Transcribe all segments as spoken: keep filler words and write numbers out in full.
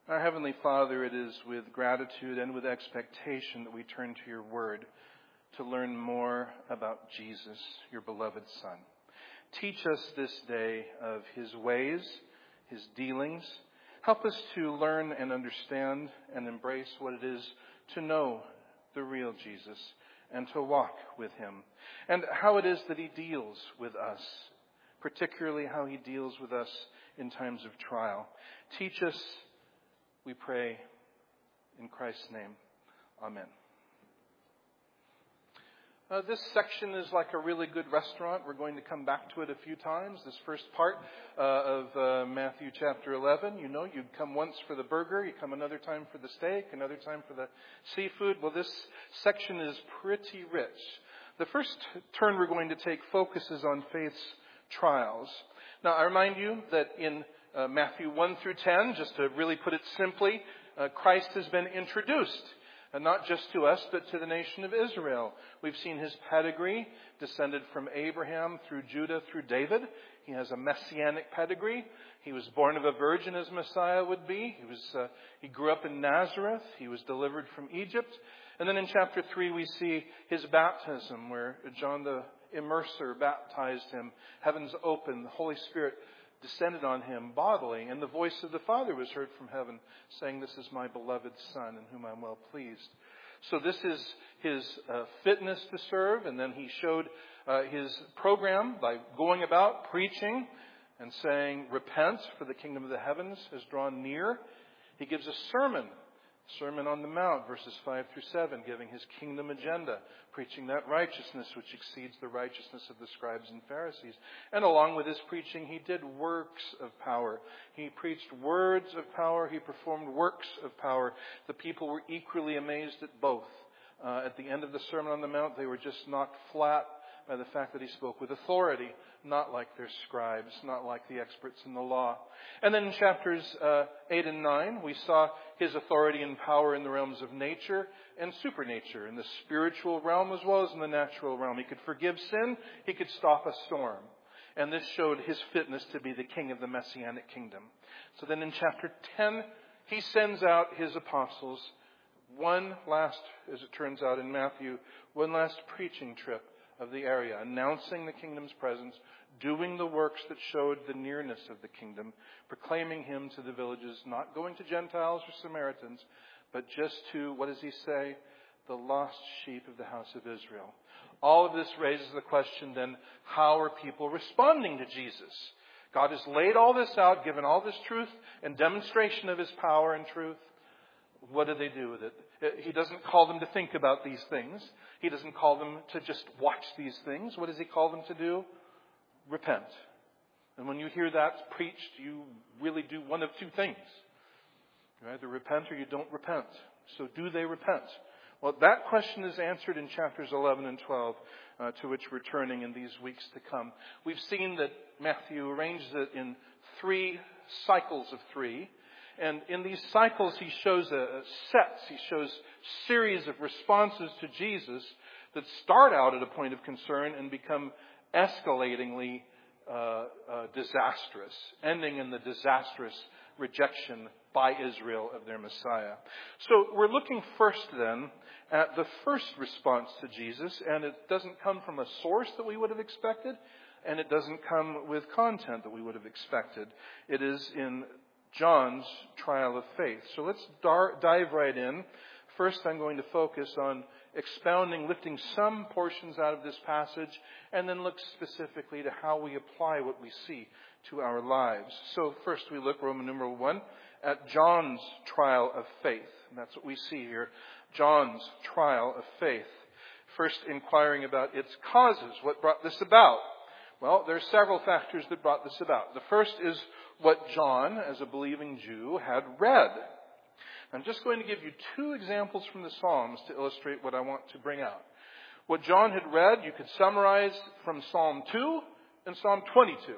Our Heavenly Father, it is with gratitude and with expectation that we turn to your word to learn more about Jesus, your beloved Son. Teach us this day of his ways, his dealings. Help us to learn and understand and embrace what it is to know the real Jesus and to walk with him, and how it is that he deals with us, particularly how he deals with us in times of trial. Teach us, we pray, in Christ's name. Amen. Uh, this section is like a really good restaurant. We're going to come back to it a few times. This first part uh, of uh, Matthew chapter eleven. You know, you come once for the burger, you come another time for the steak, another time for the seafood. Well, this section is pretty rich. The first turn we're going to take focuses on faith's trials. Now, I remind you that in uh, Matthew one through ten, just to really put it simply, uh, Christ has been introduced. And not just to us, but to the nation of Israel. We've seen his pedigree, descended from Abraham through Judah through David. He has a messianic pedigree. He was born of a virgin, as Messiah would be. He was uh, he grew up in Nazareth. He was delivered from Egypt. And then in chapter three, we see his baptism, where John the Immerser baptized him. Heavens opened, the Holy Spirit descended on him bodily, and the voice of the Father was heard from heaven, saying, "This is my beloved Son, in whom I'm well pleased." So this is his uh, fitness to serve, and then he showed uh, his program by going about preaching and saying, "Repent, for the kingdom of the heavens has drawn near." He gives a sermon, Sermon on the Mount, verses five through seven, giving his kingdom agenda, preaching that righteousness which exceeds the righteousness of the scribes and Pharisees. And along with his preaching, he did works of power. He preached words of power. He performed works of power. The people were equally amazed at both. Uh, at the end of the Sermon on the Mount, they were just knocked flat by the fact that he spoke with authority, not like their scribes, not like the experts in the law. And then in chapters uh, eight and nine, we saw his authority and power in the realms of nature and supernature, in the spiritual realm as well as in the natural realm. He could forgive sin. He could stop a storm. And this showed his fitness to be the king of the Messianic kingdom. So then in chapter ten, he sends out his apostles, one last, as it turns out in Matthew, one last preaching trip of the area, announcing the kingdom's presence, doing the works that showed the nearness of the kingdom, proclaiming him to the villages, not going to Gentiles or Samaritans, but just to, what does he say? The lost sheep of the house of Israel. All of this raises the question then, how are people responding to Jesus? God has laid all this out, given all this truth and demonstration of his power and truth. What do they do with it? He doesn't call them to think about these things. He doesn't call them to just watch these things. What does he call them to do? Repent. And when you hear that preached, you really do one of two things. You either repent or you don't repent. So do they repent? Well, that question is answered in chapters eleven and twelve, uh, to which we're turning in these weeks to come. We've seen that Matthew arranges it in three cycles of three. And in these cycles, he shows a, a sets, he shows series of responses to Jesus that start out at a point of concern and become escalatingly uh, uh, disastrous, ending in the disastrous rejection by Israel of their Messiah. So we're looking first then at the first response to Jesus, and it doesn't come from a source that we would have expected, and it doesn't come with content that we would have expected. It is in John's trial of faith. So let's dar- dive right in. First, I'm going to focus on expounding, lifting some portions out of this passage, and then look specifically to how we apply what we see to our lives. So first we look, Roman numeral one, at John's trial of faith. And that's what we see here. John's trial of faith. First, inquiring about its causes. What brought this about? Well, there are several factors that brought this about. The first is what John, as a believing Jew, had read. I'm just going to give you two examples from the Psalms to illustrate what I want to bring out. What John had read, you could summarize from Psalm two and Psalm twenty-two.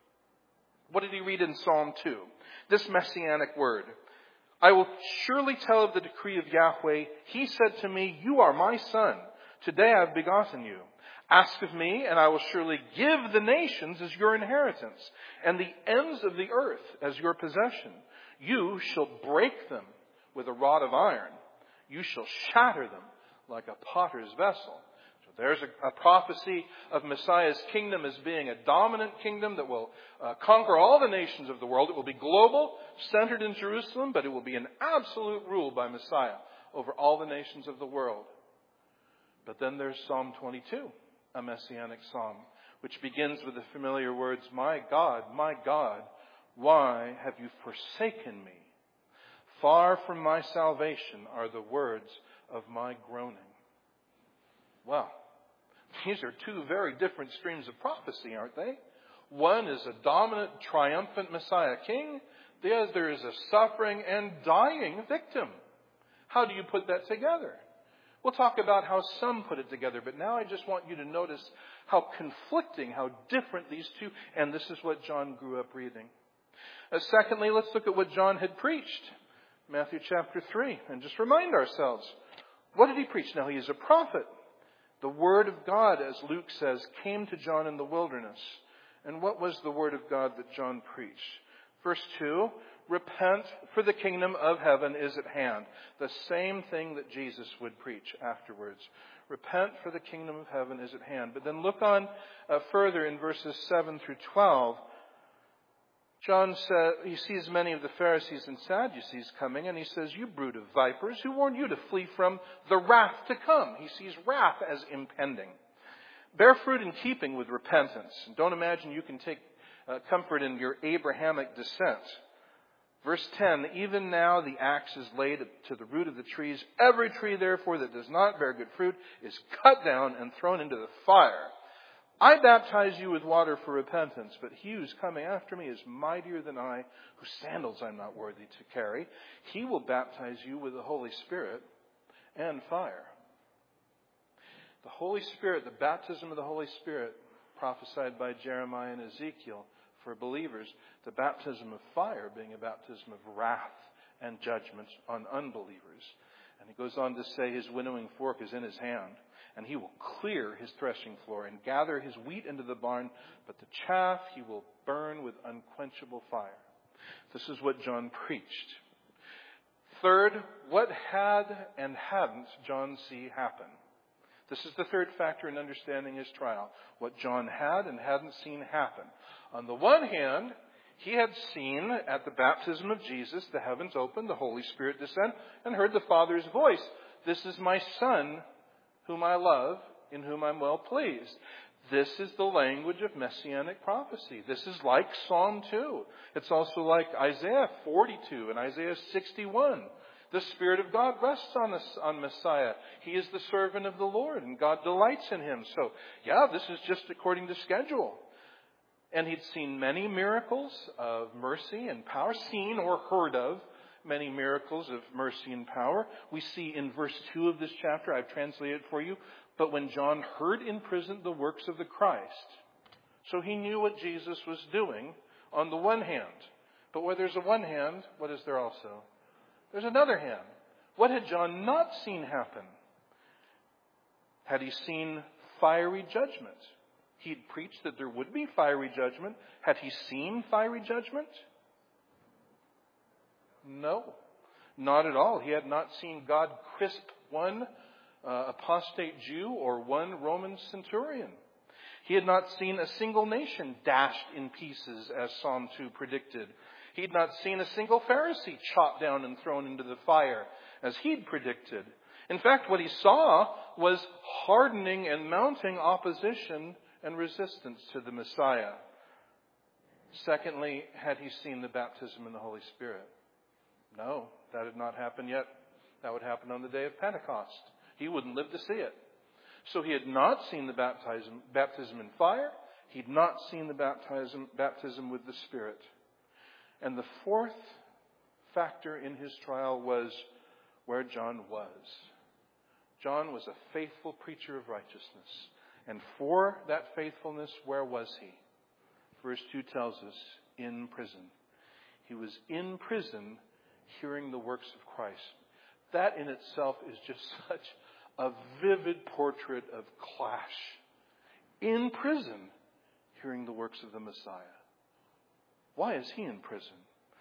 What did he read in Psalm two? This messianic word. "I will surely tell of the decree of Yahweh. He said to me, 'You are my son. Today I have begotten you.' Ask of me, and I will surely give the nations as your inheritance, and the ends of the earth as your possession. You shall break them with a rod of iron. You shall shatter them like a potter's vessel. So there's a, a prophecy of Messiah's kingdom as being a dominant kingdom that will uh, conquer all the nations of the world. It will be global, centered in Jerusalem, but it will be an absolute rule by Messiah over all the nations of the world. But then there's Psalm twenty-two, a messianic psalm, which begins with the familiar words, "My God, my God, why have you forsaken me? Far from my salvation are the words of my groaning." Well, these are two very different streams of prophecy, aren't they? One is a dominant, triumphant Messiah king. The other is a suffering and dying victim. How do you put that together? We'll talk about how some put it together, but now I just want you to notice how conflicting, how different these two, and this is what John grew up reading. Uh, secondly, let's look at what John had preached. Matthew chapter three, and just remind ourselves, what did he preach? Now, he is a prophet. The word of God, as Luke says, came to John in the wilderness. And what was the word of God that John preached? Verse two, repent, for the kingdom of heaven is at hand. The same thing that Jesus would preach afterwards. Repent, for the kingdom of heaven is at hand. But then look on uh, further in verses seven through twelve. John says, he sees many of the Pharisees and Sadducees coming, and he says, "You brood of vipers, who warned you to flee from the wrath to come?" He sees wrath as impending. Bear fruit in keeping with repentance. And don't imagine you can take uh, comfort in your Abrahamic descent. Verse ten, "Even now the axe is laid to the root of the trees. Every tree, therefore, that does not bear good fruit is cut down and thrown into the fire. I baptize you with water for repentance, but he who's coming after me is mightier than I, whose sandals I'm not worthy to carry. He will baptize you with the Holy Spirit and fire." The Holy Spirit, the baptism of the Holy Spirit, prophesied by Jeremiah and Ezekiel for believers, the baptism of fire being a baptism of wrath and judgment on unbelievers. And he goes on to say his winnowing fork is in his hand, and he will clear his threshing floor and gather his wheat into the barn, but the chaff he will burn with unquenchable fire. This is what John preached. Third, what had and hadn't John see happen? This is the third factor in understanding his trial. What John had and hadn't seen happen. On the one hand, he had seen at the baptism of Jesus the heavens open, the Holy Spirit descend, and heard the Father's voice. "This is my Son, whom I love, in whom I'm well pleased." This is the language of messianic prophecy. This is like Psalm two. It's also like Isaiah forty-two and Isaiah sixty-one. The Spirit of God rests on us, on Messiah. He is the servant of the Lord, and God delights in him. So, yeah, this is just according to schedule. And he'd seen many miracles of mercy and power, seen or heard of many miracles of mercy and power. We see in verse two of this chapter, I've translated for you, "But when John heard in prison the works of the Christ." So he knew what Jesus was doing on the one hand. But where there's a one hand, what is there also? There's another hand. What had John not seen happen? Had he seen fiery judgment? He'd preached that there would be fiery judgment. Had he seen fiery judgment? No, not at all. He had not seen God crisp one uh, apostate Jew or one Roman centurion. He had not seen a single nation dashed in pieces, as Psalm two predicted. He had not seen a single Pharisee chopped down and thrown into the fire, as he'd predicted. In fact, what he saw was hardening and mounting opposition and resistance to the Messiah. Secondly, had he seen the baptism in the Holy Spirit? No, that had not happened yet. That would happen on the day of Pentecost. He wouldn't live to see it. So he had not seen the baptism, baptism in fire. He'd not seen the baptism, baptism with the Spirit. And the fourth factor in his trial was where John was. John was a faithful preacher of righteousness. And for that faithfulness, where was he? Verse two tells us, in prison. He was in prison hearing the works of Christ. That in itself is just such a vivid portrait of clash. in prison, hearing the works of the Messiah. Why is he in prison?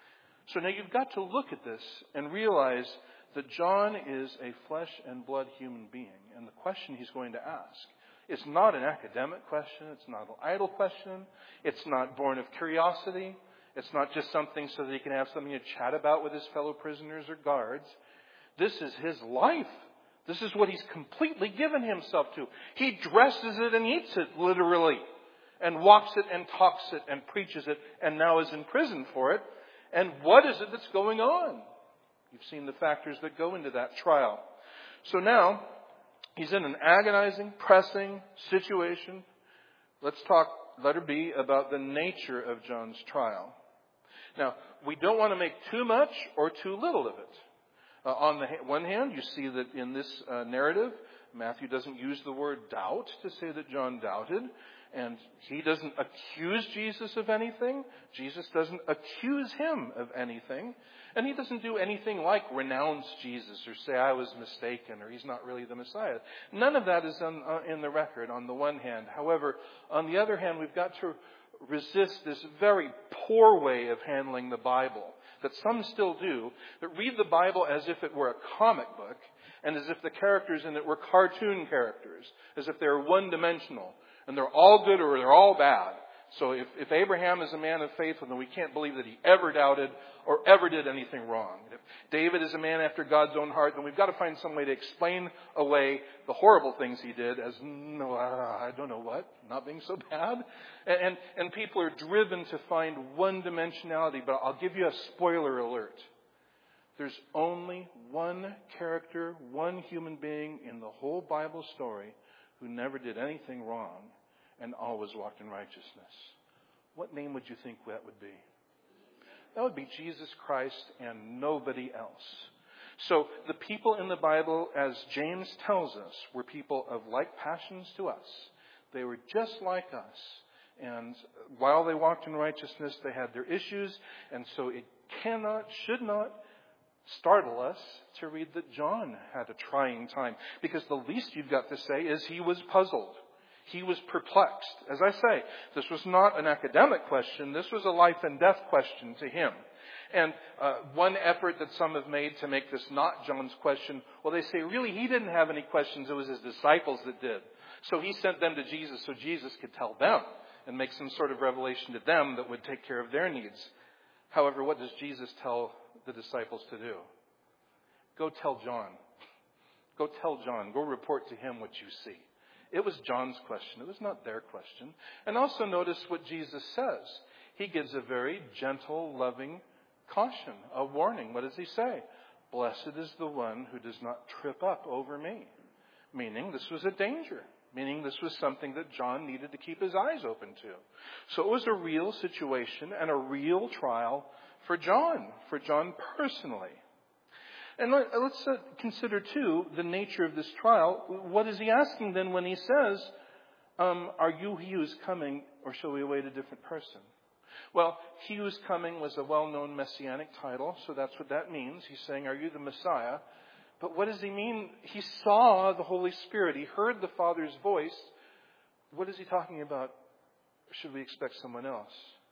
So now you've got to look at this and realize that John is a flesh and blood human being. And the question he's going to ask, it's not an academic question. It's not an idle question. It's not born of curiosity. It's not just something so that he can have something to chat about with his fellow prisoners or guards. This is his life. This is what he's completely given himself to. He dresses it and eats it, literally, and walks it and talks it and preaches it, and now is in prison for it. And what is it that's going on? You've seen the factors that go into that trial. So now, he's in an agonizing, pressing situation. Let's talk, letter B, about the nature of John's trial. Now, we don't want to make too much or too little of it. Uh, on the one hand, you see that in this uh, narrative, Matthew doesn't use the word doubt to say that John doubted. And he doesn't accuse Jesus of anything. Jesus doesn't accuse him of anything. And he doesn't do anything like renounce Jesus or say, I was mistaken, or he's not really the Messiah. None of that is on, uh, in the record on the one hand. However, on the other hand, we've got to resist this very poor way of handling the Bible that some still do, that read the Bible as if it were a comic book and as if the characters in it were cartoon characters, as if they were one-dimensional. And they're all good or they're all bad. So if, if Abraham is a man of faith, then we can't believe that he ever doubted or ever did anything wrong. If David is a man after God's own heart, then we've got to find some way to explain away the horrible things he did as, no, I don't know what, not being so bad. And, and, and people are driven to find one-dimensionality. But I'll give you a spoiler alert. There's only one character, one human being in the whole Bible story who never did anything wrong and always walked in righteousness. What name would you think that would be? That would be Jesus Christ and nobody else. So the people in the Bible, as James tells us, were people of like passions to us. They were just like us. And while they walked in righteousness, they had their issues. And so it cannot, should not startle us to read that John had a trying time. Because the least you've got to say is he was puzzled. He was perplexed. As I say, this was not an academic question. This was a life and death question to him. And uh, one effort that some have made to make this not John's question, well, they say, really, he didn't have any questions. It was his disciples that did. So he sent them to Jesus so Jesus could tell them and make some sort of revelation to them that would take care of their needs. However, what does Jesus tell the disciples to do? Go tell John. Go tell John. Go report to him what you see. It was John's question. It was not their question. And also notice what Jesus says. He gives a very gentle, loving caution, a warning. What does he say? Blessed is the one who does not trip up over me. Meaning this was a danger. Meaning this was something that John needed to keep his eyes open to. So it was a real situation and a real trial for John, for John personally. And let, let's uh, consider, too, the nature of this trial. What is he asking then when he says, um, are you he who is coming, or shall we await a different person? Well, he who is coming was a well-known messianic title, so that's what that means. He's saying, are you the Messiah? But what does he mean? He saw the Holy Spirit. He heard the Father's voice. What is he talking about? Should we expect someone else?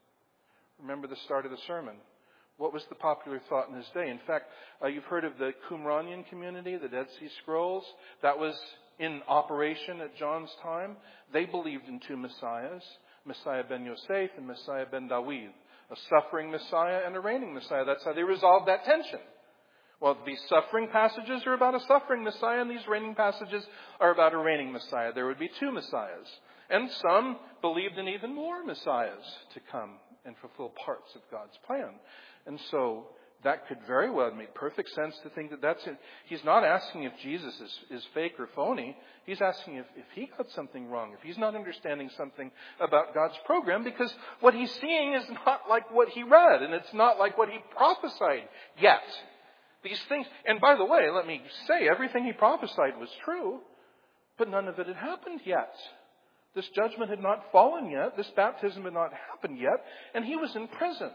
Remember the start of the sermon. What was the popular thought in his day? In fact, uh, you've heard of the Qumranian community, the Dead Sea Scrolls. That was in operation at John's time. They believed in two messiahs, Messiah ben Yosef and Messiah ben Dawid, a suffering Messiah and a reigning Messiah. That's how they resolved that tension. Well, these suffering passages are about a suffering Messiah, and these reigning passages are about a reigning Messiah. There would be two Messiahs. And some believed in even more Messiahs to come and fulfill parts of God's plan. And so that could very well make perfect sense to think that that's it. He's not asking if Jesus is, is fake or phony. He's asking if, if he got something wrong, if he's not understanding something about God's program, because what he's seeing is not like what he read, and it's not like what he prophesied yet. These things, and by the way, let me say, everything he prophesied was true, but none of it had happened yet. This judgment had not fallen yet. This baptism had not happened yet, and he was in prison.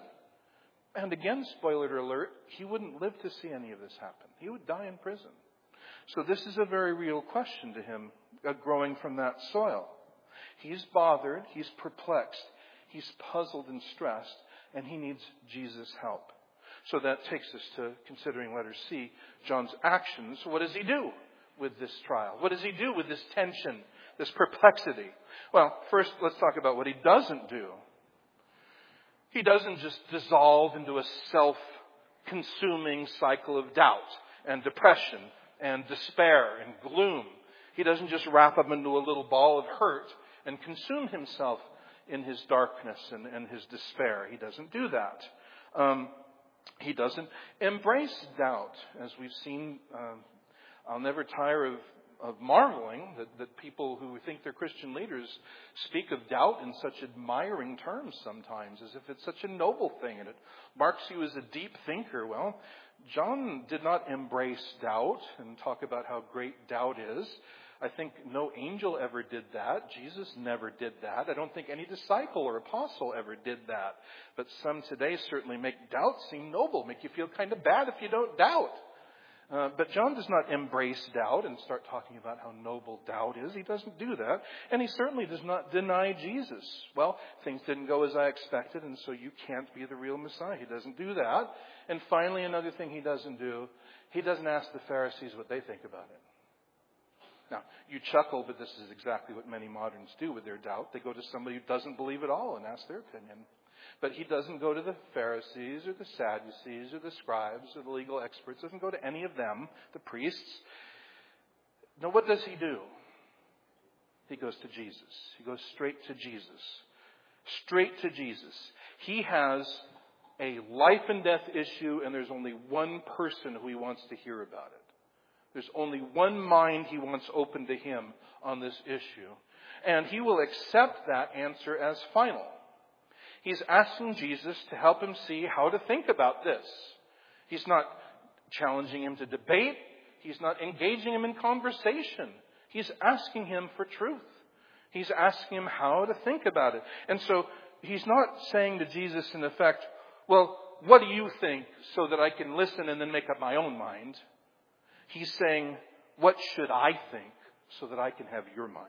And again, spoiler alert, he wouldn't live to see any of this happen. He would die in prison. So this is a very real question to him, uh, growing from that soil. He's bothered, he's perplexed, he's puzzled and stressed, and he needs Jesus' help. So that takes us to considering letter C, John's actions. What does he do with this trial? What does he do with this tension, this perplexity? Well, first let's talk about what he doesn't do. He doesn't just dissolve into a self-consuming cycle of doubt and depression and despair and gloom. He doesn't just wrap up into a little ball of hurt and consume himself in his darkness and, and his despair. He doesn't do that. Um, he doesn't embrace doubt, as we've seen. Um, I'll never tire of, of marveling that, that people who think they're Christian leaders speak of doubt in such admiring terms sometimes, as if it's such a noble thing and it marks you as a deep thinker. Well, John did not embrace doubt and talk about how great doubt is. I think no angel ever did that. Jesus never did that. I don't think any disciple or apostle ever did that. But some today certainly make doubt seem noble, make you feel kind of bad if you don't doubt. Uh, but John does not embrace doubt and start talking about how noble doubt is. He doesn't do that. And he certainly does not deny Jesus. Well, things didn't go as I expected, and so you can't be the real Messiah. He doesn't do that. And finally, another thing he doesn't do, he doesn't ask the Pharisees what they think about it. Now, you chuckle, but this is exactly what many moderns do with their doubt. They go to somebody who doesn't believe at all and ask their opinion. But he doesn't go to the Pharisees or the Sadducees or the scribes or the legal experts. Doesn't go to any of them, the priests. Now, what does he do? He goes to Jesus. He goes straight to Jesus. Straight to Jesus. He has a life and death issue, and there's only one person who he wants to hear about it. There's only one mind he wants open to him on this issue. And he will accept that answer as final. He's asking Jesus to help him see how to think about this. He's not challenging him to debate. He's not engaging him in conversation. He's asking him for truth. He's asking him how to think about it. And so he's not saying to Jesus in effect, well, what do you think so that I can listen and then make up my own mind? He's saying, what should I think so that I can have your mind?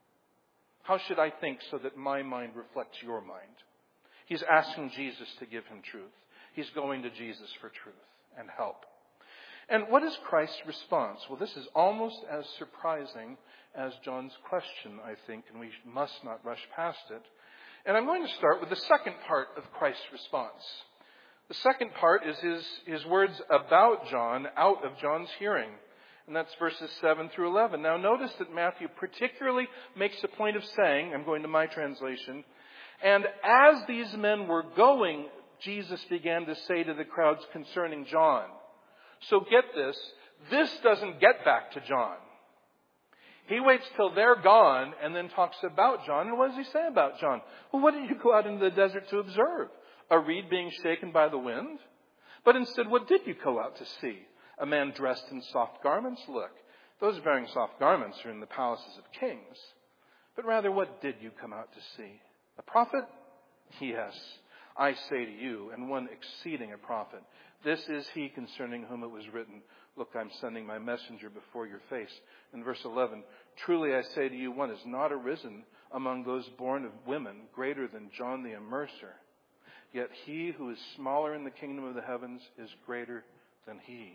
How should I think so that my mind reflects your mind? He's asking Jesus to give him truth. He's going to Jesus for truth and help. And what is Christ's response? Well, this is almost as surprising as John's question, I think, and we must not rush past it. And I'm going to start with the second part of Christ's response. The second part is his, his words about John out of John's hearing. And that's verses seven through eleven. Now notice that Matthew particularly makes a point of saying, I'm going to my translation, and as these men were going, Jesus began to say to the crowds concerning John. So get this, this doesn't get back to John. He waits till they're gone and then talks about John. And what does he say about John? Well, what did you go out into the desert to observe? A reed being shaken by the wind? But instead, what did you go out to see? A man dressed in soft garments? Look, those bearing soft garments are in the palaces of kings. But rather, what did you come out to see? A prophet? Yes, I say to you, and one exceeding a prophet. This is he concerning whom it was written, look, I'm sending my messenger before your face. In verse eleven, truly I say to you, one is not arisen among those born of women greater than John the Immerser. Yet he who is smaller in the kingdom of the heavens is greater than he.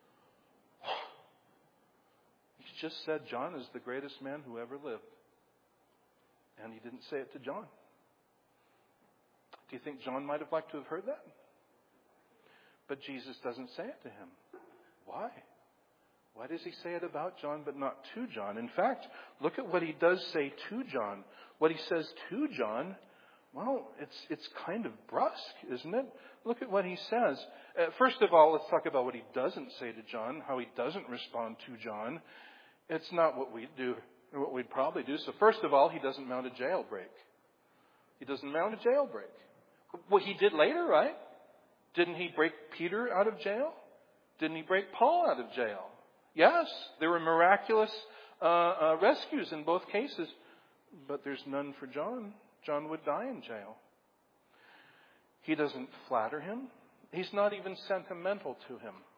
He just said John is the greatest man who ever lived. And he didn't say it to John. Do you think John might have liked to have heard that? But Jesus doesn't say it to him. Why? Why does he say it about John but not to John? In fact, look at what he does say to John. What he says to John, well, it's it's kind of brusque, isn't it? Look at what he says. Uh, first of all, let's talk about what he doesn't say to John, how he doesn't respond to John. It's not what we do, what we'd probably do. So first of all, he doesn't mount a jailbreak. He doesn't mount a jailbreak. Well, he did later, right? Didn't he break Peter out of jail? Didn't he break Paul out of jail? Yes, there were miraculous uh, uh, rescues in both cases, but there's none for John. John would die in jail. He doesn't flatter him. He's not even sentimental to him.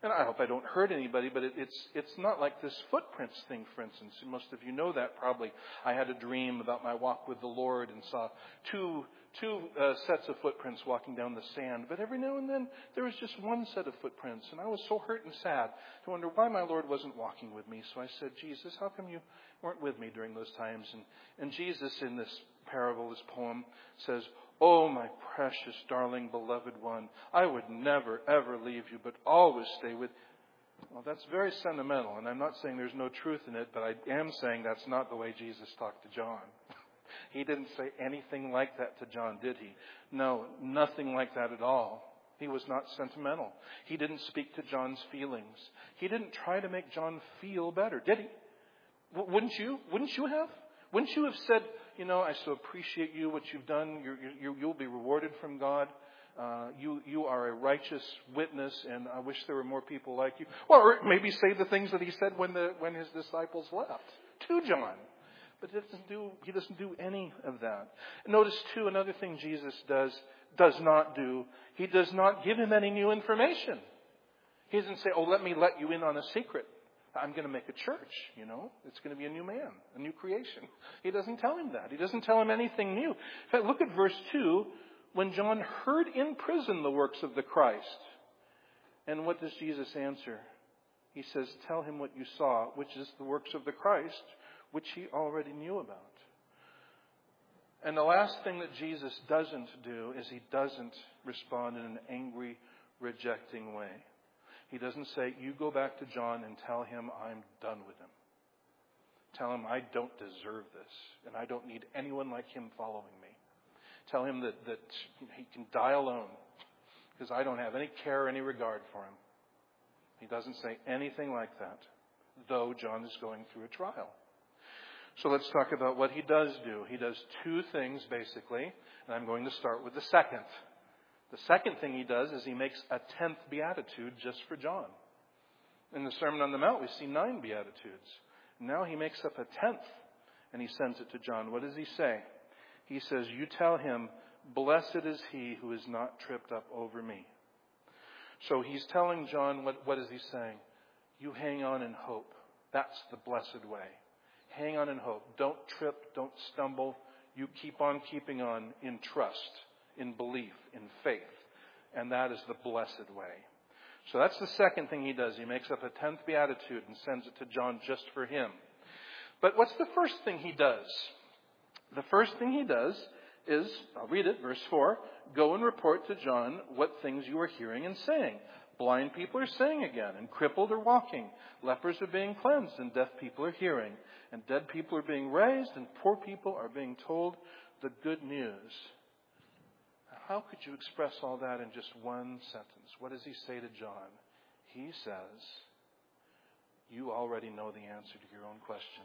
And I hope I don't hurt anybody, but it, it's it's not like this footprints thing, for instance. Most of you know that probably. I had a dream about my walk with the Lord and saw two two uh, sets of footprints walking down the sand. But every now and then there was just one set of footprints. And I was so hurt and sad to wonder why my Lord wasn't walking with me. So I said, Jesus, how come you weren't with me during those times? And, and Jesus in this parable, this poem, says, oh, my precious, darling, beloved one, I would never, ever leave you, but always stay with you. Well, that's very sentimental, and I'm not saying there's no truth in it, but I am saying that's not the way Jesus talked to John. He didn't say anything like that to John, did he? No, nothing like that at all. He was not sentimental. He didn't speak to John's feelings. He didn't try to make John feel better, did he? W- wouldn't you? Wouldn't you have? Wouldn't you have said, you know, I so appreciate you, what you've done. You're, you're, you'll be rewarded from God. Uh, you, you are a righteous witness, and I wish there were more people like you. Or maybe say the things that he said when the when his disciples left to John. But he doesn't do, he doesn't do any of that. Notice, too, another thing Jesus does, does not do. He does not give him any new information. He doesn't say, oh, let me let you in on a secret. I'm going to make a church, you know. It's going to be a new man, a new creation. He doesn't tell him that. He doesn't tell him anything new. In fact, look at verse two. When John heard in prison the works of the Christ. And what does Jesus answer? He says, tell him what you saw, which is the works of the Christ, which he already knew about. And the last thing that Jesus doesn't do is he doesn't respond in an angry, rejecting way. He doesn't say, you go back to John and tell him I'm done with him. Tell him I don't deserve this and I don't need anyone like him following me. Tell him that, that he can die alone because I don't have any care or any regard for him. He doesn't say anything like that, though John is going through a trial. So let's talk about what he does do. He does two things, basically, and I'm going to start with the second. The second thing he does is he makes a tenth beatitude just for John. In the Sermon on the Mount, we see nine beatitudes. Now he makes up a tenth, and he sends it to John. What does he say? He says, you tell him, blessed is he who is not tripped up over me. So he's telling John, what, what is he saying? You hang on in hope. That's the blessed way. Hang on in hope. Don't trip, don't stumble. You keep on keeping on in trust, in belief, in faith. And that is the blessed way. So that's the second thing he does. He makes up a tenth beatitude and sends it to John just for him. But what's the first thing he does? The first thing he does is, I'll read it, verse four, go and report to John what things you are hearing and saying. Blind people are saying again, and crippled are walking. Lepers are being cleansed, and deaf people are hearing. And dead people are being raised, and poor people are being told the good news. How could you express all that in just one sentence? What does he say to John? He says, you already know the answer to your own question.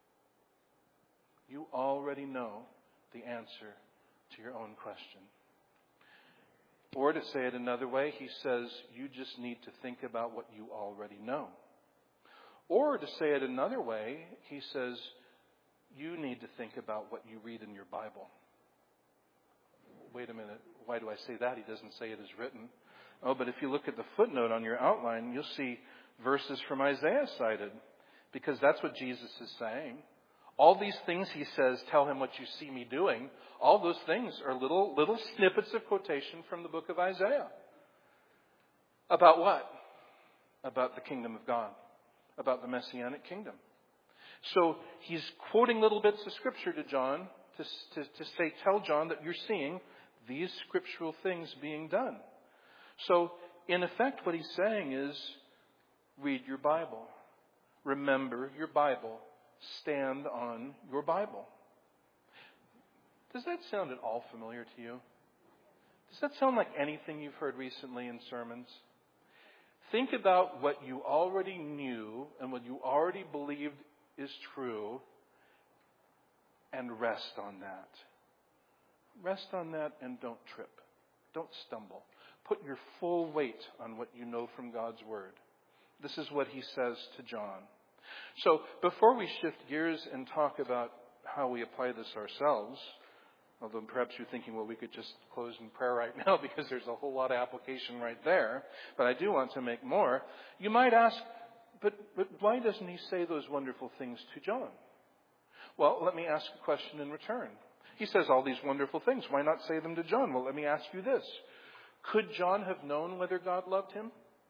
You already know the answer to your own question. Or to say it another way, he says, you just need to think about what you already know. Or to say it another way, he says, you need to think about what you read in your Bible. Wait a minute, why do I say that? He doesn't say it is written. Oh, but if you look at the footnote on your outline, you'll see verses from Isaiah cited, because that's what Jesus is saying. All these things he says, tell him what you see me doing. All those things are little little snippets of quotation from the book of Isaiah. About what? About the kingdom of God. About the Messianic kingdom. So he's quoting little bits of scripture to John to, to, to say, tell John that you're seeing these scriptural things being done. So in effect what he's saying is, read your Bible. Remember your Bible. Stand on your Bible. Does that sound at all familiar to you? Does that sound like anything you've heard recently in sermons? Think about what you already knew and what you already believed is true and rest on that. Rest on that and don't trip. Don't stumble. Put your full weight on what you know from God's Word. This is what he says to John. So before we shift gears and talk about how we apply this ourselves, Although perhaps you're thinking, well, we could just close in prayer right now because there's a whole lot of application right there. But I do want to make more. You might ask, but, but why doesn't he say those wonderful things to John? Well, let me ask a question in return. He says all these wonderful things. Why not say them to John? Well, let me ask you this. Could John have known whether God loved him?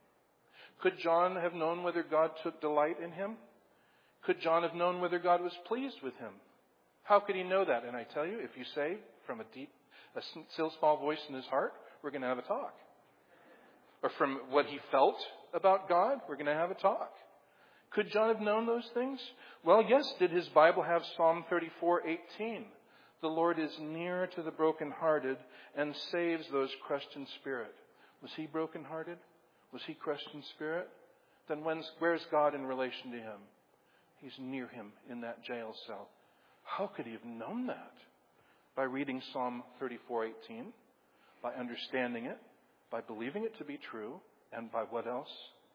Could John have known whether God took delight in him? Could John have known whether God was pleased with him? How could he know that? And I tell you, if you say from a deep, a still small voice in his heart, we're going to have a talk. Or from what he felt about God, we're going to have a talk. Could John have known those things? Well, yes. Did his Bible have Psalm thirty-four eighteen? The Lord is near to the brokenhearted and saves those crushed in spirit. Was he brokenhearted? Was he crushed in spirit? Then when's, where's God in relation to him? He's near him in that jail cell. How could he have known that? By reading Psalm thirty-four eighteen, by understanding it, by believing it to be true, and by what else?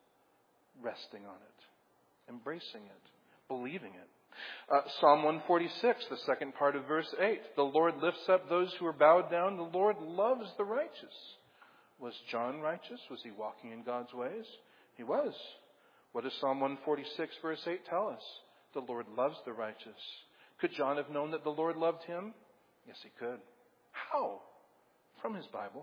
Resting on it, embracing it, believing it. Uh, Psalm one forty-six, the second part of verse eight. The Lord lifts up those who are bowed down. The Lord loves the righteous. Was John righteous? Was he walking in God's ways? He was. What does Psalm one forty-six verse eight tell us? The Lord loves the righteous. Could John have known that the Lord loved him? Yes, he could. How? From his Bible.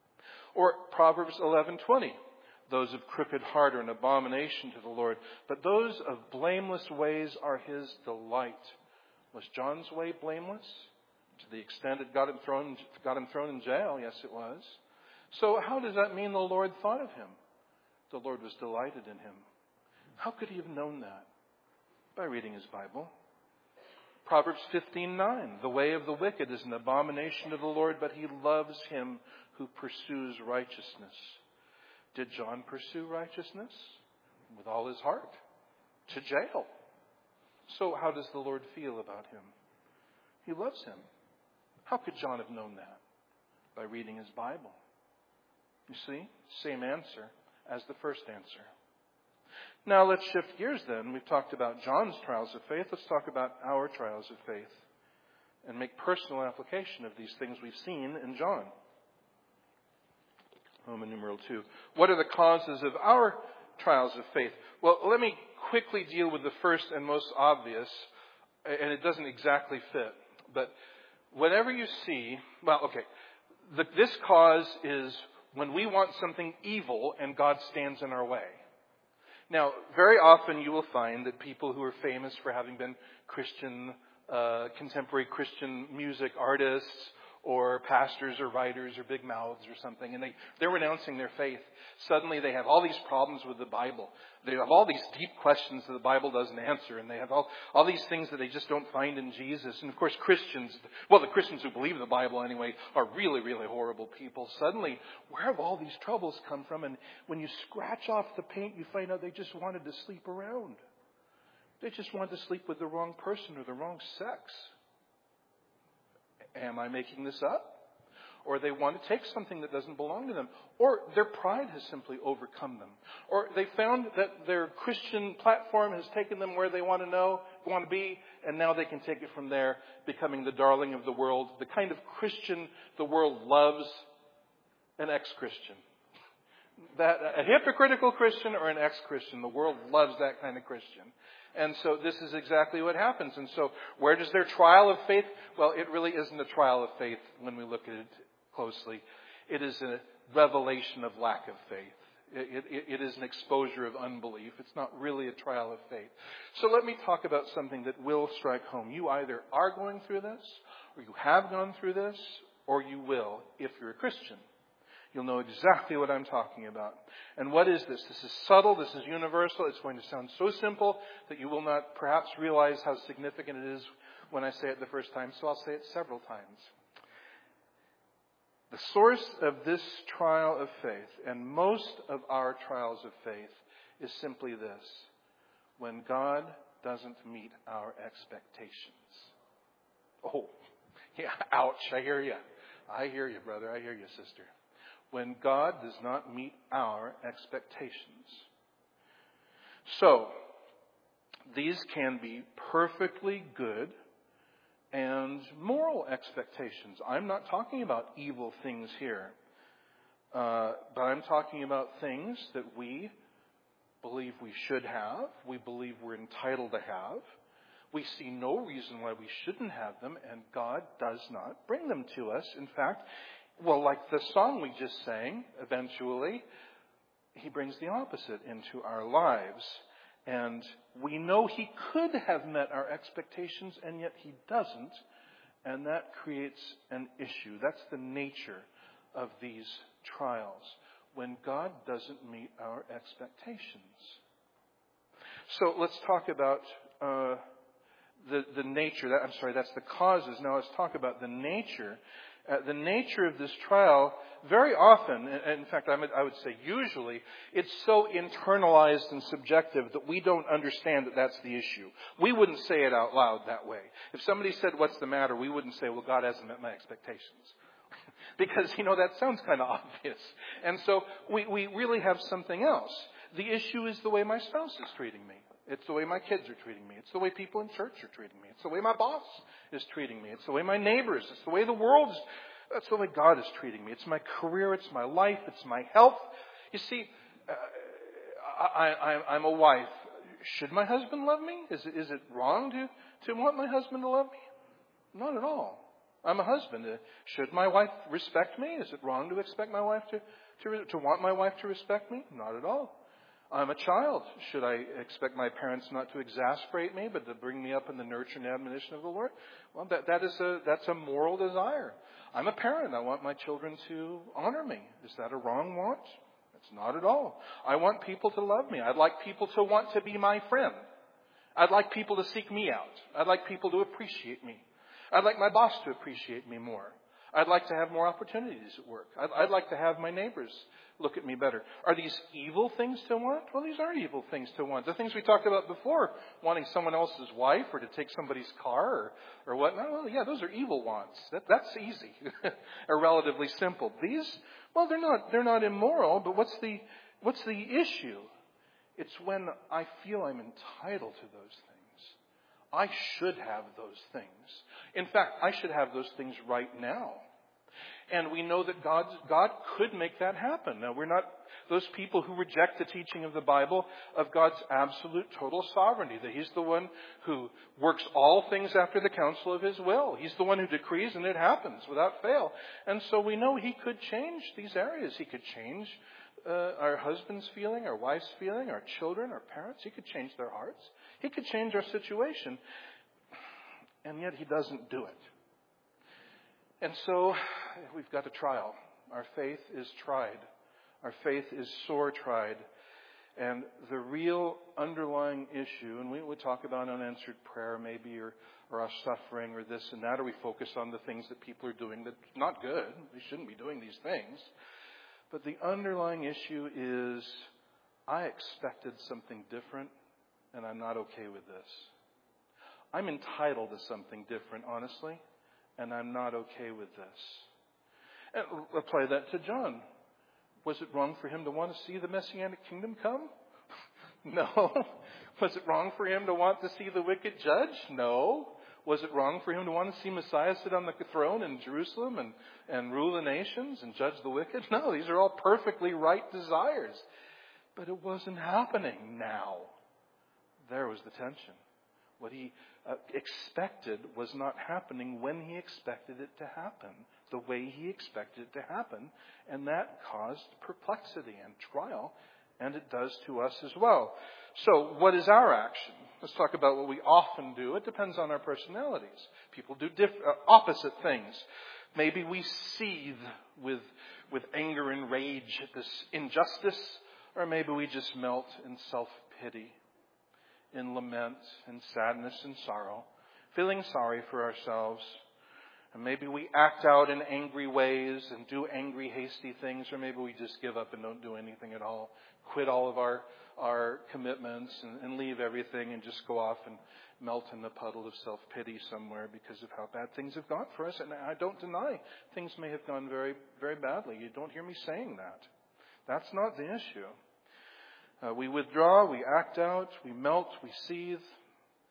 Or Proverbs eleven twenty. Those of crooked heart are an abomination to the Lord, but those of blameless ways are his delight. Was John's way blameless? To the extent it got him thrown, got him thrown in jail? Yes, it was. So how does that mean the Lord thought of him? The Lord was delighted in him. How could he have known that? By reading his Bible. Proverbs fifteen nine. The way of the wicked is an abomination to the Lord, but he loves him who pursues righteousness. Did John pursue righteousness? With all his heart. To jail. So how does the Lord feel about him? He loves him. How could John have known that? By reading his Bible. You see, same answer as the first answer. Now let's shift gears then. We've talked about John's trials of faith. Let's talk about our trials of faith and make personal application of these things we've seen in John. Roman numeral two. What are the causes of our trials of faith? Well, let me quickly deal with the first and most obvious, and it doesn't exactly fit. But whenever you see, well, okay, the, this cause is when we want something evil and God stands in our way. Now, very often you will find that people who are famous for having been Christian, uh, contemporary Christian music artists, or pastors or writers or big mouths or something, and they, they're renouncing their faith. Suddenly they have all these problems with the Bible. They have all these deep questions that the Bible doesn't answer, and they have all, all these things that they just don't find in Jesus. And of course Christians, well the Christians who believe in the Bible anyway, are really, really horrible people. Suddenly, where have all these troubles come from? And when you scratch off the paint, you find out they just wanted to sleep around. They just wanted to sleep with the wrong person or the wrong sex. Am I making this up? Or they want to take something that doesn't belong to them. Or their pride has simply overcome them. Or they found that their Christian platform has taken them where they want to know, want to be, and now they can take it from there, becoming the darling of the world, the kind of Christian the world loves, an ex-Christian. That a hypocritical Christian or an ex-Christian, the world loves that kind of Christian. And so this is exactly what happens. And so where does their trial of faith? Well, it really isn't a trial of faith when we look at it closely. It is a revelation of lack of faith. It, it, it is an exposure of unbelief. It's not really a trial of faith. So let me talk about something that will strike home. You either are going through this, or you have gone through this, or you will if you're a Christian. You'll know exactly what I'm talking about. And what is this? This is subtle. This is universal. It's going to sound so simple that you will not perhaps realize how significant it is when I say it the first time. So I'll say it several times. The source of this trial of faith, and most of our trials of faith, is simply this. When God doesn't meet our expectations. Oh, yeah, ouch. I hear you. I hear you, brother. I hear you, sister. When God does not meet our expectations. So, these can be perfectly good, and moral expectations. I'm not talking about evil things here, uh, but I'm talking about things that we believe we should have, we believe we're entitled to have. We see no reason why we shouldn't have them, and God does not bring them to us. In fact, well, like the song we just sang, eventually, He brings the opposite into our lives. And we know He could have met our expectations, and yet He doesn't. And that creates an issue. That's the nature of these trials, when God doesn't meet our expectations. So let's talk about uh, the, the nature. That, I'm sorry, that's the causes. Now let's talk about the nature. Uh, the nature of this trial, very often, and in fact, I would, I would say usually, it's so internalized and subjective that we don't understand that that's the issue. We wouldn't say it out loud that way. If somebody said, "What's the matter?" we wouldn't say, "Well, God hasn't met my expectations." Because, you know, that sounds kind of obvious. And so we, we really have something else. The issue is the way my spouse is treating me. It's the way my kids are treating me. It's the way people in church are treating me. It's the way my boss is treating me. It's the way my neighbors. It's the way the world is. That's the way God is treating me. It's my career. It's my life. It's my health. You see, uh, I, I, I'm a wife. Should my husband love me? Is it, is it wrong to, to want my husband to love me? Not at all. I'm a husband. Uh, should my wife respect me? Is it wrong to expect my wife to, to, to want my wife to respect me? Not at all. I'm a child. Should I expect my parents not to exasperate me, but to bring me up in the nurture and admonition of the Lord? Well, that, that is a, that's a moral desire. I'm a parent. I want my children to honor me. Is that a wrong want? It's not at all. I want people to love me. I'd like people to want to be my friend. I'd like people to seek me out. I'd like people to appreciate me. I'd like my boss to appreciate me more. I'd like to have more opportunities at work. I'd, I'd like to have my neighbors look at me better. Are these evil things to want? Well, these are evil things to want. The things we talked about before, wanting someone else's wife or to take somebody's car or, or whatnot, well, yeah, those are evil wants. That, that's easy or relatively simple. These, well, they're not, they're not immoral, but what's the, what's the issue? It's when I feel I'm entitled to those things. I should have those things. In fact, I should have those things right now. And we know that God, God could make that happen. Now, we're not those people who reject the teaching of the Bible of God's absolute total sovereignty, that He's the one who works all things after the counsel of His will. He's the one who decrees and it happens without fail. And so we know He could change these areas. He could change uh, our husband's feeling, our wife's feeling, our children, our parents. He could change their hearts. He could change our situation. And yet He doesn't do it. And so we've got a trial. Our faith is tried. Our faith is sore tried. And the real underlying issue, and we would talk about unanswered prayer maybe, or, or our suffering, or this and that, or we focus on the things that people are doing that's not good. They shouldn't be doing these things. But the underlying issue is, I expected something different, and I'm not okay with this. I'm entitled to something different, honestly, and I'm not okay with this. And apply that to John. Was it wrong for him to want to see the Messianic kingdom come? No. Was it wrong for him to want to see the wicked judge? No. Was it wrong for him to want to see Messiah sit on the throne in Jerusalem and, and rule the nations and judge the wicked? No, these are all perfectly right desires. But it wasn't happening now. There was the tension. What he uh, expected was not happening when he expected it to happen, the way he expected it to happen. And that caused perplexity and trial, and it does to us as well. So what is our action? Let's talk about what we often do. It depends on our personalities. People do diff- uh, opposite things. Maybe we seethe with, with anger and rage at this injustice, or maybe we just melt in self-pity, in lament, in sadness and sorrow, feeling sorry for ourselves. And maybe we act out in angry ways and do angry, hasty things, or maybe we just give up and don't do anything at all, quit all of our, our commitments and, and leave everything and just go off and melt in the puddle of self-pity somewhere because of how bad things have gone for us. And I don't deny things may have gone very, very badly. You don't hear me saying that. That's not the issue. Uh, we withdraw, we act out, we melt, we seethe.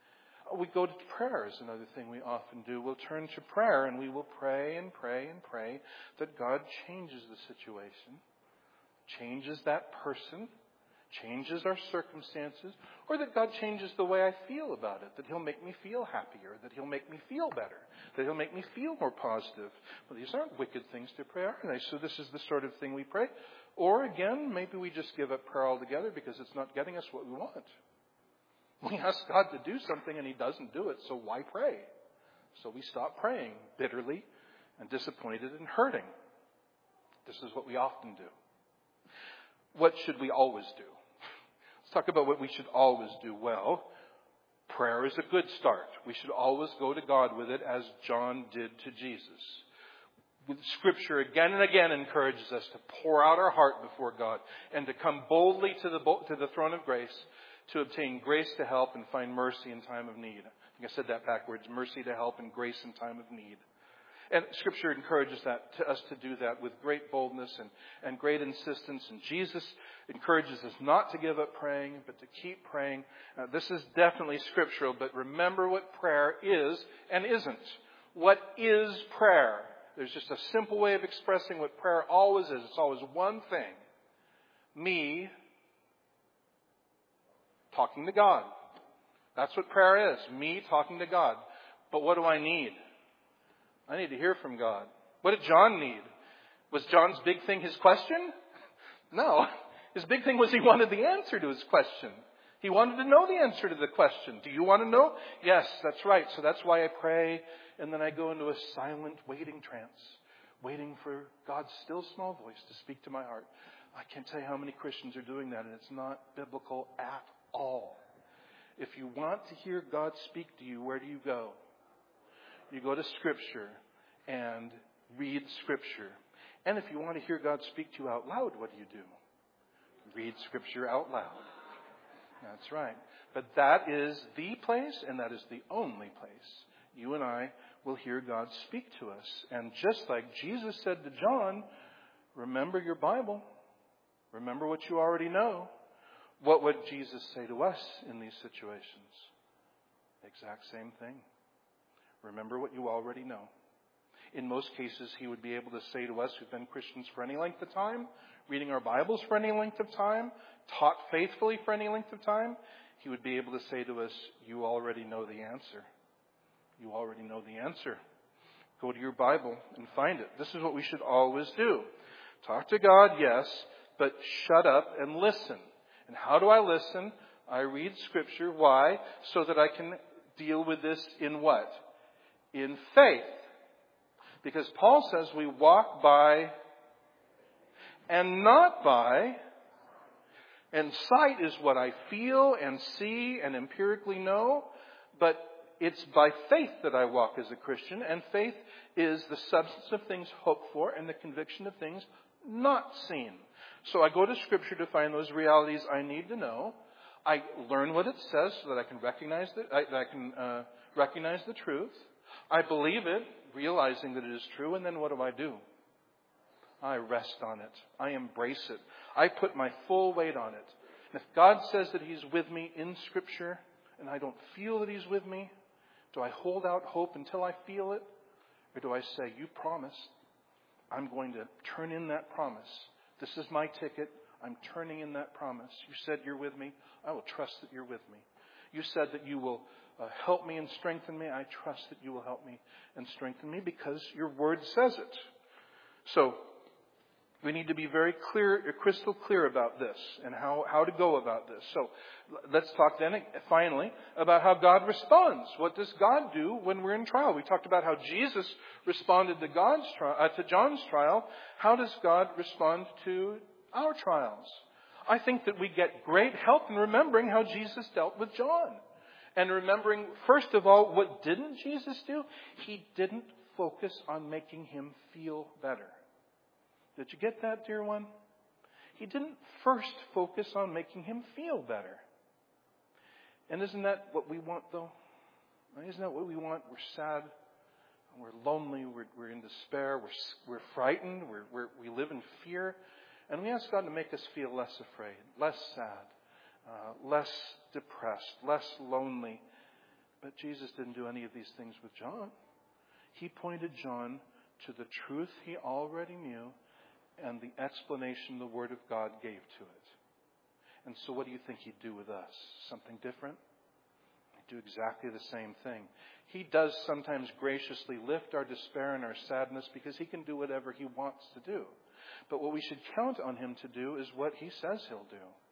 We go to prayer is another thing we often do. We'll turn to prayer and we will pray and pray and pray that God changes the situation, changes that person, changes our circumstances, or that God changes the way I feel about it, that He'll make me feel happier, that He'll make me feel better, that He'll make me feel more positive. Well, these aren't wicked things to pray, are they? So this is the sort of thing we pray. Or again, maybe we just give up prayer altogether because it's not getting us what we want. We ask God to do something and He doesn't do it, so why pray? So we stop praying bitterly and disappointed and hurting. This is what we often do. What should we always do? Let's talk about what we should always do. Well, prayer is a good start. We should always go to God with it as John did to Jesus. With Scripture again and again encourages us to pour out our heart before God and to come boldly to the to the throne of grace to obtain grace to help and find mercy in time of need. I think I said that backwards. Mercy to help and grace in time of need. And Scripture encourages that to us to do that with great boldness and, and great insistence. And Jesus encourages us not to give up praying, but to keep praying. Uh, this is definitely scriptural, but remember what prayer is and isn't. What is prayer? There's just a simple way of expressing what prayer always is. It's always one thing. Me talking to God. That's what prayer is. Me talking to God. But what do I need? I need to hear from God. What did John need? Was John's big thing his question? No. His big thing was he wanted the answer to his question. He wanted to know the answer to the question. Do you want to know? Yes, that's right. So that's why I pray, and then I go into a silent waiting trance, waiting for God's still small voice to speak to my heart. I can't tell you how many Christians are doing that, and it's not biblical at all. If you want to hear God speak to you, where do you go? You go to Scripture and read Scripture. And if you want to hear God speak to you out loud, what do you do? Read Scripture out loud. That's right. But that is the place, and that is the only place you and I will hear God speak to us. And just like Jesus said to John, remember your Bible. Remember what you already know. What would Jesus say to us in these situations? Exact same thing. Remember what you already know. In most cases, He would be able to say to us who've been Christians for any length of time, reading our Bibles for any length of time, taught faithfully for any length of time, He would be able to say to us, you already know the answer. You already know the answer. Go to your Bible and find it. This is what we should always do. Talk to God, yes, but shut up and listen. And how do I listen? I read Scripture. Why? So that I can deal with this in what? In faith. Because Paul says we walk by and not by. And sight is what I feel and see and empirically know. But it's by faith that I walk as a Christian. And faith is the substance of things hoped for and the conviction of things not seen. So I go to Scripture to find those realities I need to know. I learn what it says so that I can recognize the, that I can uh, recognize the truth. I believe it, realizing that it is true, and then what do I do? I rest on it. I embrace it. I put my full weight on it. And if God says that He's with me in Scripture, and I don't feel that He's with me, do I hold out hope until I feel it? Or do I say, you promised, I'm going to turn in that promise. This is my ticket. I'm turning in that promise. You said you're with me. I will trust that you're with me. You said that you will uh, help me and strengthen me. I trust that you will help me and strengthen me because your word says it. So we need to be very clear, crystal clear about this and how, how to go about this. So let's talk then finally about how God responds. What does God do when we're in trial? We talked about how Jesus responded to God's tri- uh, to John's trial. How does God respond to our trials? I think that we get great help in remembering how Jesus dealt with John. And remembering, first of all, what didn't Jesus do? He didn't focus on making him feel better. Did you get that, dear one? He didn't first focus on making him feel better. And isn't that what we want, though? Isn't that what we want? We're sad. We're lonely. We're, we're in despair. We're, we're frightened. We're, we're, we live in fear. And we ask God to make us feel less afraid, less sad, uh, less depressed, less lonely. But Jesus didn't do any of these things with John. He pointed John to the truth he already knew and the explanation the Word of God gave to it. And so what do you think he'd do with us? Something different? He'd do exactly the same thing. He does sometimes graciously lift our despair and our sadness because he can do whatever he wants to do. But what we should count on him to do is what he says he'll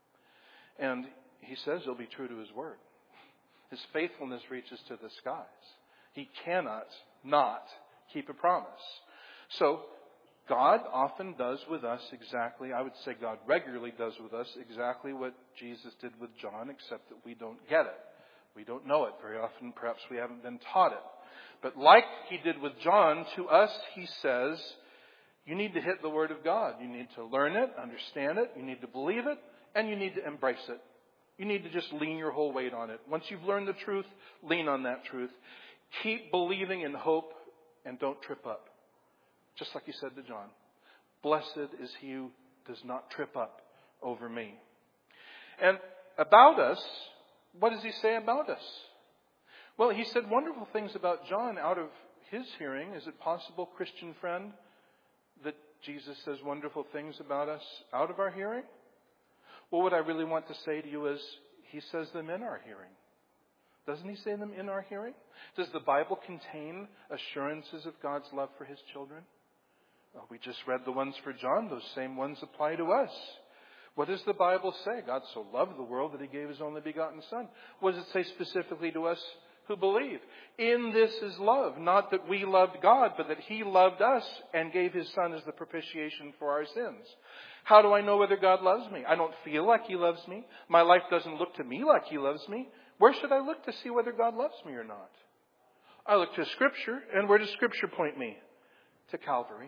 do. And he says he'll be true to his word. His faithfulness reaches to the skies. He cannot not keep a promise. So God often does with us exactly, I would say God regularly does with us exactly what Jesus did with John, except that we don't get it. We don't know it very often. Perhaps we haven't been taught it. But like he did with John, to us he says, you need to hit the Word of God. You need to learn it, understand it, you need to believe it, and you need to embrace it. You need to just lean your whole weight on it. Once you've learned the truth, lean on that truth. Keep believing in hope and don't trip up. Just like he said to John, blessed is he who does not trip up over me. And about us, what does he say about us? Well, he said wonderful things about John out of his hearing. Is it possible, Christian friend, that Jesus says wonderful things about us out of our hearing? Well, what I really want to say to you is he says them in our hearing. Doesn't he say them in our hearing? Does the Bible contain assurances of God's love for his children? Well, we just read the ones for John. Those same ones apply to us. What does the Bible say? God so loved the world that he gave his only begotten Son. What does it say specifically to us who believe? In this is love, not that we loved God, but that he loved us and gave his Son as the propitiation for our sins. How do I know whether God loves me? I don't feel like he loves me. My life doesn't look to me like he loves me. Where should I look to see whether God loves me or not? I look to Scripture, and where does Scripture point me? To Calvary.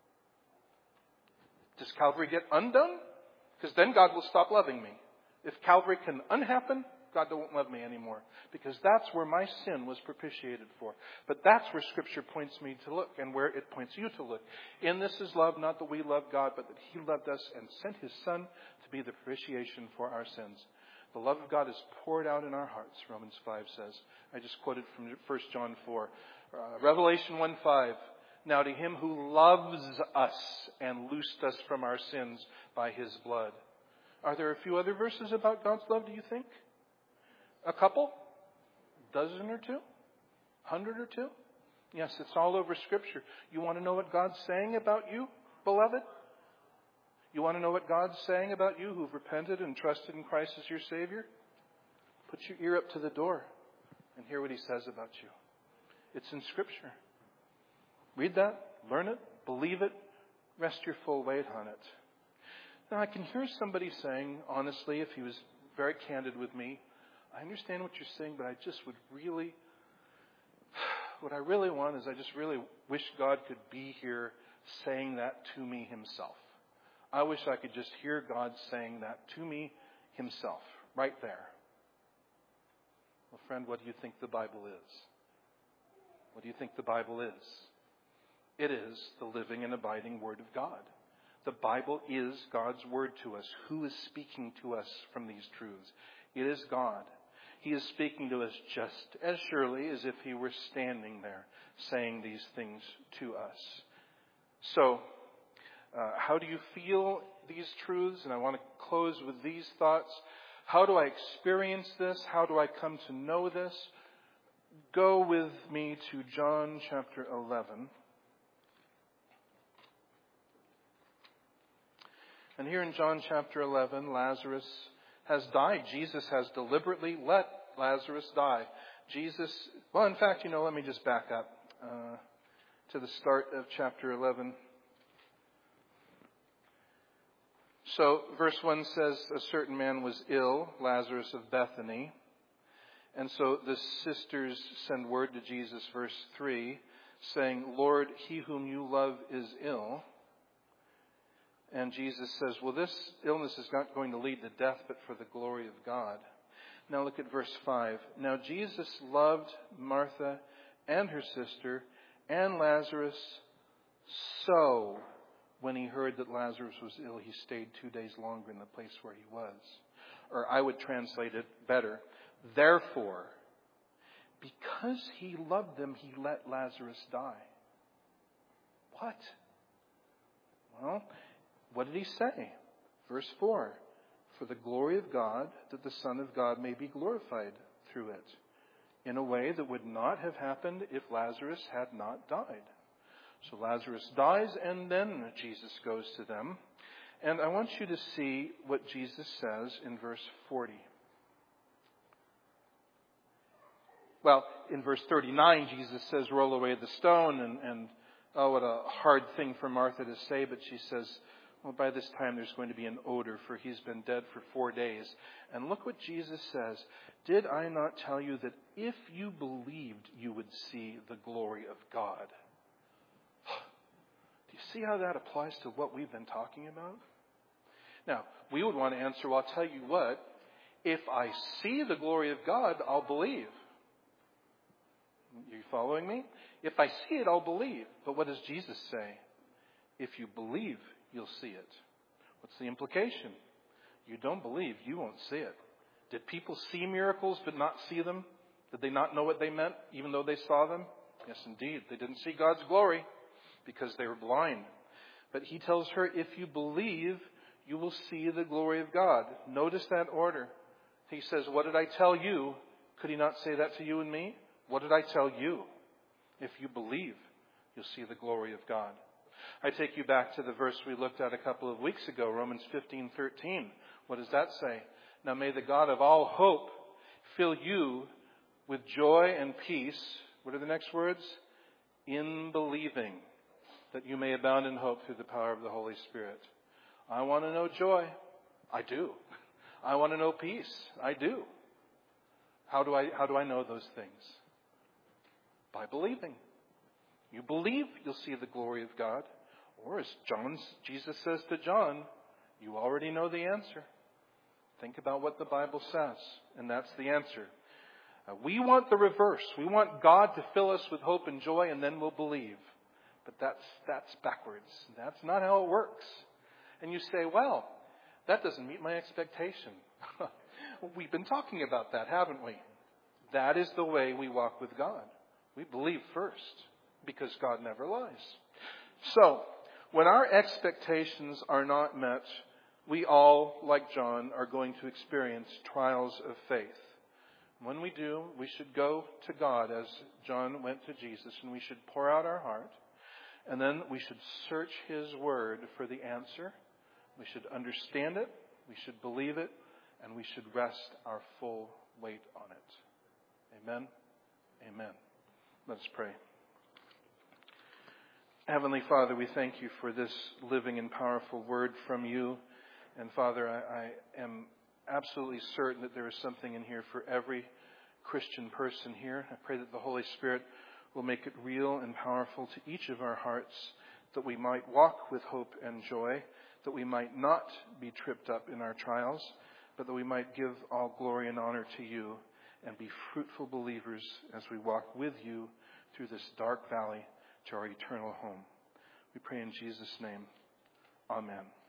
Does Calvary get undone? Because then God will stop loving me. If Calvary can unhappen, God won't love me anymore. Because that's where my sin was propitiated for. But that's where Scripture points me to look and where it points you to look. In this is love, not that we love God, but that he loved us and sent his Son to be the propitiation for our sins. The love of God is poured out in our hearts, Romans five says. I just quoted from First John four. Uh, Revelation one five. Now to him who loves us and loosed us from our sins by his blood. Are there a few other verses about God's love, do you think? A couple? Dozen or two? Hundred or two? Yes, it's all over Scripture. You want to know what God's saying about you, beloved? You want to know what God's saying about you who've repented and trusted in Christ as your Savior? Put your ear up to the door and hear what he says about you. It's in Scripture. Read that, learn it, believe it, rest your full weight on it. Now, I can hear somebody saying, honestly, if he was very candid with me, I understand what you're saying, but I just would really, what I really want is I just really wish God could be here saying that to me himself. I wish I could just hear God saying that to me himself, right there. Well, friend, what do you think the Bible is? What do you think the Bible is? It is the living and abiding Word of God. The Bible is God's Word to us. Who is speaking to us from these truths? It is God. He is speaking to us just as surely as if he were standing there saying these things to us. So, uh, how do you feel these truths? And I want to close with these thoughts. How do I experience this? How do I come to know this? Go with me to John chapter eleven. And here in John chapter eleven, Lazarus has died. Jesus has deliberately let Lazarus die. Jesus, well, in fact, you know, let me just back up uh, to the start of chapter eleven. So, verse one says, a certain man was ill, Lazarus of Bethany. And so the sisters send word to Jesus, verse three, saying, Lord, he whom you love is ill. And Jesus says, well, this illness is not going to lead to death, but for the glory of God. Now look at verse five. Now Jesus loved Martha and her sister and Lazarus. So when he heard that Lazarus was ill, he stayed two days longer in the place where he was. Or I would translate it better. Therefore, because he loved them, he let Lazarus die. What? Well, what did he say? Verse four, for the glory of God, that the Son of God may be glorified through it, in a way that would not have happened if Lazarus had not died. So Lazarus dies, and then Jesus goes to them. And I want you to see what Jesus says in verse forty. Well, in verse thirty-nine, Jesus says, roll away the stone, and, and oh, what a hard thing for Martha to say, but she says, well, by this time there's going to be an odor, for he's been dead for four days. And look what Jesus says. Did I not tell you that if you believed, you would see the glory of God? Do you see how that applies to what we've been talking about? Now, we would want to answer, well, I'll tell you what, if I see the glory of God, I'll believe. You following me? If I see it, I'll believe. But what does Jesus say? If you believe, you'll see it. What's the implication? You don't believe, you won't see it. Did people see miracles but not see them? Did they not know what they meant, even though they saw them? Yes, indeed. They didn't see God's glory because they were blind. But he tells her, if you believe, you will see the glory of God. Notice that order. He says, what did I tell you? Could he not say that to you and me? What did I tell you? If you believe, you'll see the glory of God. I take you back to the verse we looked at a couple of weeks ago, Romans fifteen thirteen. What does that say? Now may the God of all hope fill you with joy and peace. What are the next words? In believing, that you may abound in hope through the power of the Holy Spirit. I want to know joy. I do. I want to know peace. I do. How do I, how do I know those things? By believing. You believe, you'll see the glory of God. Or as John, Jesus says to John, you already know the answer. Think about what the Bible says, and that's the answer. Uh, we want the reverse. We want God to fill us with hope and joy, and then we'll believe. But that's that's backwards. That's not how it works. And you say, well, that doesn't meet my expectation. We've been talking about that, haven't we? That is the way we walk with God. We believe first, because God never lies. So, when our expectations are not met, we all, like John, are going to experience trials of faith. When we do, we should go to God as John went to Jesus, and we should pour out our heart. And then we should search His Word for the answer. We should understand it, we should believe it, and we should rest our full weight on it. Amen? Amen. Let us pray. Heavenly Father, we thank you for this living and powerful word from you. And Father, I, I am absolutely certain that there is something in here for every Christian person here. I pray that the Holy Spirit will make it real and powerful to each of our hearts, that we might walk with hope and joy, that we might not be tripped up in our trials, but that we might give all glory and honor to you and be fruitful believers as we walk with you through this dark valley to our eternal home. We pray in Jesus' name. Amen.